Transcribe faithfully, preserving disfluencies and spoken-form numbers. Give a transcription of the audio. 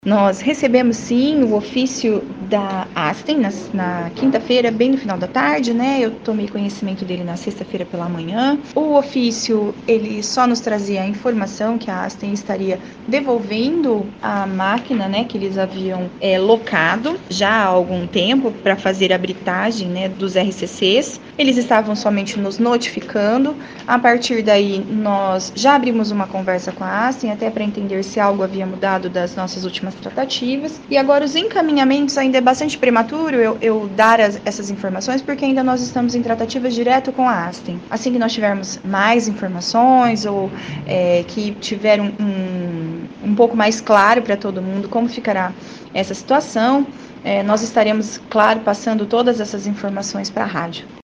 Nós recebemos sim o ofício da Astem na, na quinta-feira, bem no final da tarde, né? Eu tomei conhecimento dele na sexta-feira pela manhã. O ofício, ele só nos trazia a informação que a Astem estaria devolvendo a máquina, né, que eles haviam é, locado já há algum tempo para fazer a britagem, né, dos R C Cs. Eles estavam somente nos notificando. A partir daí, nós já abrimos uma conversa com a Astem, até para entender se algo havia mudado das nossas últimas tratativas. E agora os encaminhamentos, ainda é bastante prematuro eu, eu dar as, essas informações, porque ainda nós estamos em tratativas direto com a Astem. Assim que nós tivermos mais informações ou é, que tiver um, um, um pouco mais claro para todo mundo como ficará essa situação, é, nós estaremos, claro, passando todas essas informações para a rádio.